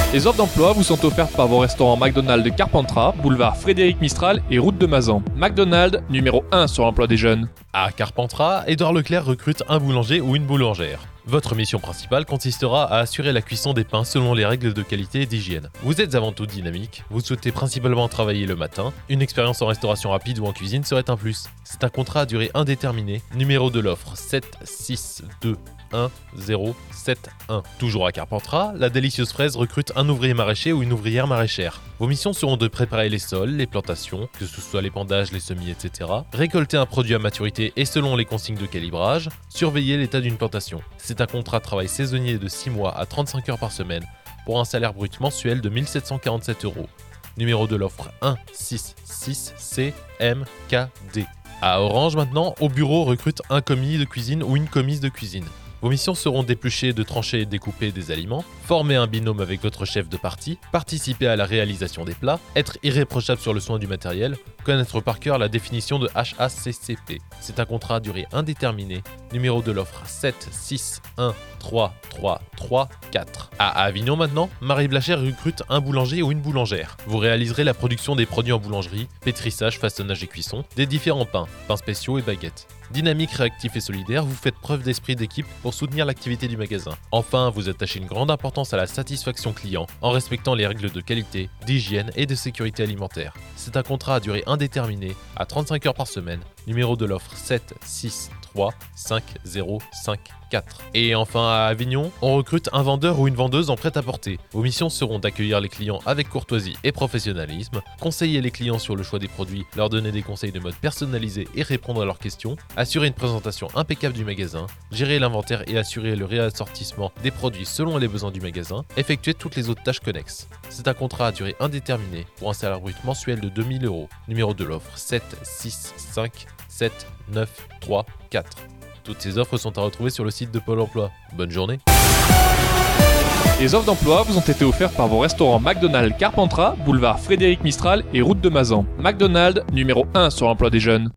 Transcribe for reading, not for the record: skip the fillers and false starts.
Les offres d'emploi vous sont offertes par vos restaurants McDonald's de Carpentras, boulevard Frédéric Mistral et route de Mazan. McDonald's, numéro 1 sur l'emploi des jeunes. À Carpentras, Édouard Leclerc recrute un boulanger ou une boulangère. Votre mission principale consistera à assurer la cuisson des pains selon les règles de qualité et d'hygiène. Vous êtes avant tout dynamique, vous souhaitez principalement travailler le matin, une expérience en restauration rapide ou en cuisine serait un plus. C'est un contrat à durée indéterminée, numéro de l'offre 7621071. Toujours à Carpentras, la délicieuse fraise recrute un ouvrier maraîcher ou une ouvrière maraîchère. Vos missions seront de préparer les sols, les plantations, que ce soit l'épandage, les semis, etc. Récolter un produit à maturité et selon les consignes de calibrage, surveiller l'état d'une plantation. C'est un contrat de travail saisonnier de 6 mois à 35 heures par semaine pour un salaire brut mensuel de 1747 €. Numéro de l'offre 166CMKD. À Orange maintenant, au bureau recrute un commis de cuisine ou une commise de cuisine. Vos missions seront d'éplucher, de trancher et découper des aliments, former un binôme avec votre chef de partie, participer à la réalisation des plats, être irréprochable sur le soin du matériel, connaître par cœur la définition de HACCP. C'est un contrat à durée indéterminée, numéro de l'offre 7613334. À Avignon maintenant, Marie Blacher recrute un boulanger ou une boulangère. Vous réaliserez la production des produits en boulangerie, pétrissage, façonnage et cuisson, des différents pains spéciaux et baguettes. Dynamique, réactif et solidaire, vous faites preuve d'esprit d'équipe pour soutenir l'activité du magasin. Enfin, vous attachez une grande importance à la satisfaction client en respectant les règles de qualité, d'hygiène et de sécurité alimentaire. C'est un contrat à durée indéterminée à 35 heures par semaine, numéro de l'offre 7635054. Et enfin à Avignon, on recrute un vendeur ou une vendeuse en prêt-à-porter. Vos missions seront d'accueillir les clients avec courtoisie et professionnalisme, conseiller les clients sur le choix des produits, leur donner des conseils de mode personnalisés et répondre à leurs questions, assurer une présentation impeccable du magasin, gérer l'inventaire et assurer le réassortissement des produits selon les besoins du magasin, effectuer toutes les autres tâches connexes. C'est un contrat à durée indéterminée pour un salaire brut mensuel de 2000 €. Numéro de l'offre 7657934. Toutes ces offres sont à retrouver sur le site de Pôle emploi. Bonne journée. Les offres d'emploi vous ont été offertes par vos restaurants McDonald's Carpentras, boulevard Frédéric Mistral et route de Mazan. McDonald's, numéro 1 sur l'emploi des jeunes.